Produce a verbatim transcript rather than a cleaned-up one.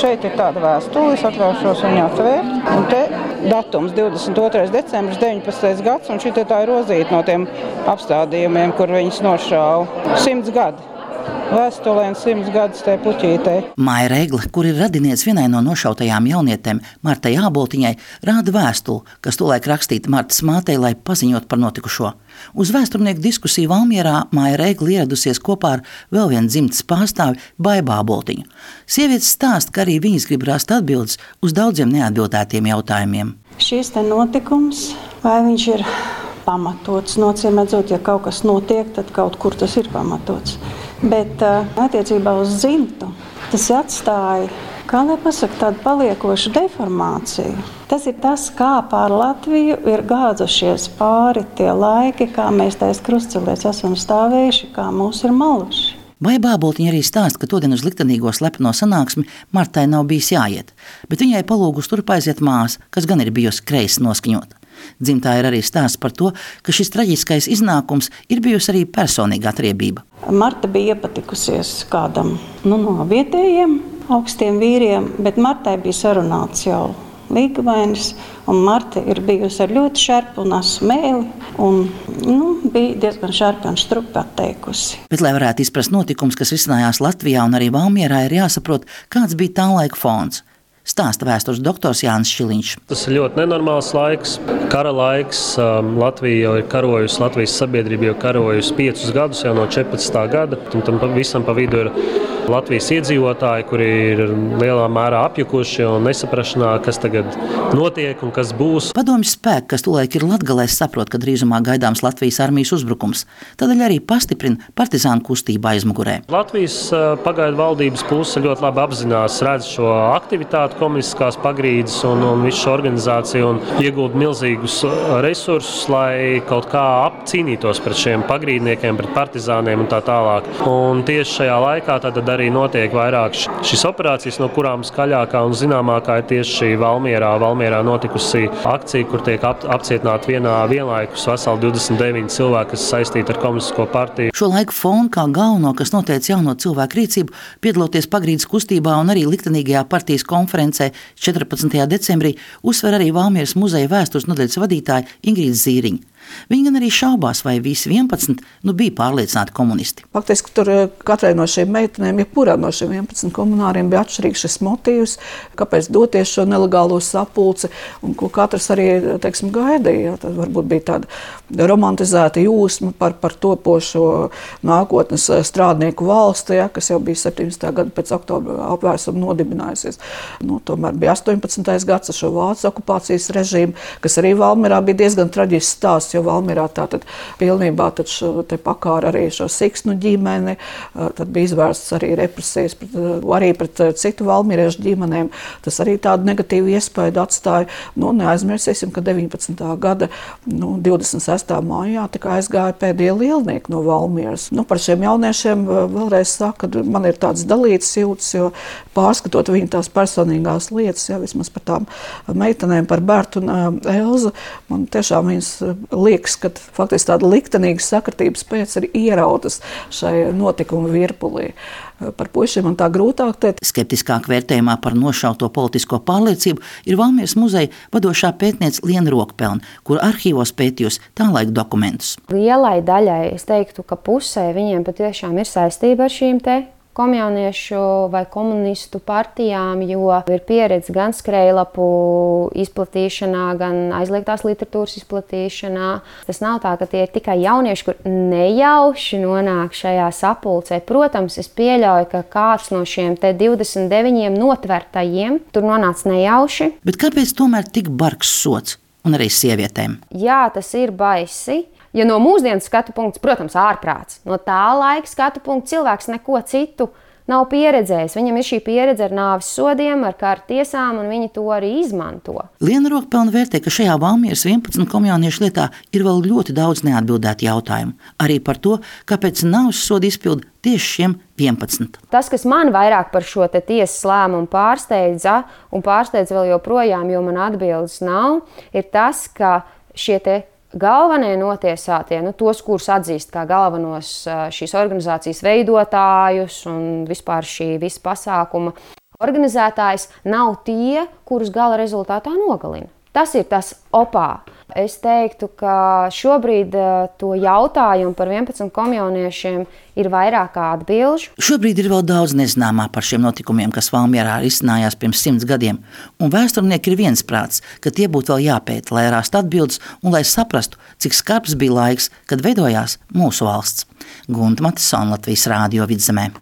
šeit ir tāda vēstule, es atļaušos viņu atvērt. Un te datums divdesmit otrais decembris deviņpadsmitais gads, un šī tā ir rozīta no tiem apstādījumiem, kur viņas nošāva. Simts gadi. Vēstulē un simts gadus tai puķītei. Maija Reigle, kur ir radinieks vienai no nošautajām jaunietēm, Martai Āboltiņai, rāda vēstuli, kas tolaik rakstīta Martas mātei, lai paziņot par notikušo. Uz vēsturnieku diskusiju Valmierā Maija Reigle ieradusies kopā ar vēl vienu dzimtes pārstāvi Baibu Āboltiņu. Sievietes stāsta, ka arī viņas grib rast atbildes uz daudziem neatbildētiem jautājumiem. Šis te notikums, vai viņš ir pamatots, nocīmēdzot, ja kaut kas notiek, tad kaut kur tas ir pamatots. Bet attiecībā uz dzimtu tas atstāja, kā lai pasaka, tādu paliekošu deformāciju. Tas ir tas, kā pār Latviju ir gāzušies pāri tie laiki, kā mēs tais krustcelēs esam stāvējuši, kā mūs ir maluši. Baiba Āboltiņa arī stāsta, ka todien uz liktenīgo slepeno sanāksmi Martai nav bijis jāiet, bet viņai palūgus turp aiziet māsa, kas gan ir bijusi kreisi noskaņota. Dzimtā ir arī stāsts par to, ka šis traģiskais iznākums ir bijusi arī personīga atriebība. Marta bija iepatikusies kādam nu, no vietējiem augstiem vīriem, bet Martai bija sarunāts jau līgavainis, un Marta ir bijusi ar ļoti šarpu un asu mēli, un nu, bija diezgan šarpi un strupi atteikusi. Bet, lai varētu izprast notikums, kas risinājās Latvijā un arī Valmierā, ir jāsaprot, kāds bija tā laika fons. Stāsta vēstures doktors Jānis Šiliņš. Tas ir ļoti nenormāls laiks, kara laiks. Latvija jau ir karojusi, Latvijas sabiedrība jau karojusi piecus gadus, jau no četrpadsmitā gada. Un tam visam pa vidu ir Latvijas iedzīvotāji, kuri ir lielā mērā apjukuši un nesaprašanā, kas tagad notiek un kas būs. Padomju spēki, kas tolaik ir Latgalē, saprot, ka drīzumā gaidāms Latvijas armijas uzbrukums, tādēļ arī pastiprina partizānu kustību aizmugurē. Latvijas pagaidu valdības puse ļoti labi apzinās, redz šo aktivitāti, komunistiskās pagrīdes un, un visu šo organizāciju un iegūt milzīgus resursus, lai kaut kā apcīnītos pret šiem pagrīdniekiem, pret partizāniem un tā tālāk. Un tieši šajā laikā tad arī notiek vairāk šīs operācijas, no kurām skaļākā un zināmākā ir tieši šī Valmierā. Valmierā notikusi akcija, kur tiek ap, apcietināti vienā vienlaikus veseli divdesmit deviņi cilvēki, kas saistīti ar komunistisko partiju. Šo laiku fonu kā galveno, kas noteica jauno cilvēku rīcību, piedaloties pagrīdes kustībā un arī liktenīgajā partijas konferencē četrpadsmitajā decembrī, uzsver arī Valmieras muzeja vēstures nodaļas vadītāja Ingrīda Zīriņa. Viņi gan arī šaubās, vai visi vienpadsmit nu, bija pārliecināti komunisti. Faktiski tur katrai no šīm meitenēm, jebkurā no šiem vienpadsmit komunāriem bija atšķirīgs šis motīvs, kāpēc doties šo nelegālo sapulci, un ko katrs arī, teiksim, gaidīja. Tad varbūt bija tāda romantizēta jūsma par, par topošo nākotnes strādnieku valsti, ja, kas jau bija septiņdesmitā gada pēc oktobra apvērsuma nodibinājusies. Nu, tomēr bija astoņpadsmitais gads ar šo Vācijas okupācijas režīmu, kas arī Valmierā bija diezgan traģisks stāsts, jo Valmierā tātad pilnībā tad šo te pakāra arī šo Siksnu ģimeni, tad bija izvērsts arī represijas pret, arī pret citu valmieriešu ģimenēm. Tas arī tādu negatīvu iespaidu atstāja. Nu, neaizmirsīsim, ka deviņpadsmitā gada nu, divdesmit sestā mājā tika aizgāja pēdējie lielnieki no Valmieras. Nu, par šiem jauniešiem vēlreiz saka, ka man ir tāds dalīts jūtas, jo pārskatot viņu tās personīgās lietas, ja, vismaz par tām meitenēm, par Bertu un Elzu, man tiešām viņas liekas, ka faktiski tāda liktenīga sakritības pēc ir ierautas šai notikuma virpulī. Par puišiem man tā grūtāk teikt. Skeptiskāk vērtējumā par nošauto politisko pārliecību ir Valmieras muzeja vadošā pētniece Liena Rokpelne, kur arhīvos pētījusi tā laika dokumentus. Lielai daļai es teiktu, ka pusē viņiem patiešām ir saistība ar šīm te komjauniešu vai komunistu partijām, jo ir pieredze gan skrejlapu izplatīšanā, gan aizliegtās literatūras izplatīšanā. Tas nav tā, ka tie ir tikai jaunieši, kur nejauši nonāk šajā sapulcē. Protams, es pieļauju, ka kāds no šiem te divdesmit deviņiem notvertajiem tur nonāca nejauši. Bet kāpēc tomēr tik bargs sots un arī sievietēm? Jā, tas ir baisi. Ja no mūsdienu skatu punkts, protams, ārprāts. No tā laika skatu punkts cilvēks neko citu nav pieredzējis. Viņam ir šī pieredze ar nāves sodiem, ar kāru tiesām, un viņi to arī izmanto. Liena Rokpelne vērtē, ka šajā Valmieras vienpadsmit komjauniešu lietā ir vēl ļoti daudz neatbildētu jautājumu. Arī par to, kāpēc nāves sodu izpilda tieši šiem vienpadsmit. Tas, kas man vairāk par šo te tiesas lēmumu pārsteidza, un pārsteidza vēl joprojām, jo man atbildes nav, ir tas, ka šie te galvenie notiesātie, nu, tos, kurus atzīst kā galvenos šīs organizācijas veidotājus un vispār šī visa pasākuma Organizētājs nav tie, kurus gala rezultātā nogalina. Tas ir tas opā. Es teiktu, ka šobrīd to jautājumu par vienpadsmit komjauniešiem ir vairāk kā atbilžu. Šobrīd ir vēl daudz nezināmā par šiem notikumiem, kas Valmierā risinājās pirms simts gadiem, un vēsturnieki ir viensprāts, ka tie būtu vēl jāpēta, lai rastu atbildes un lai saprastu, cik skarbs bija laiks, kad veidojās mūsu valsts. Gunta Matisona, Latvijas Rādio Vidzemē.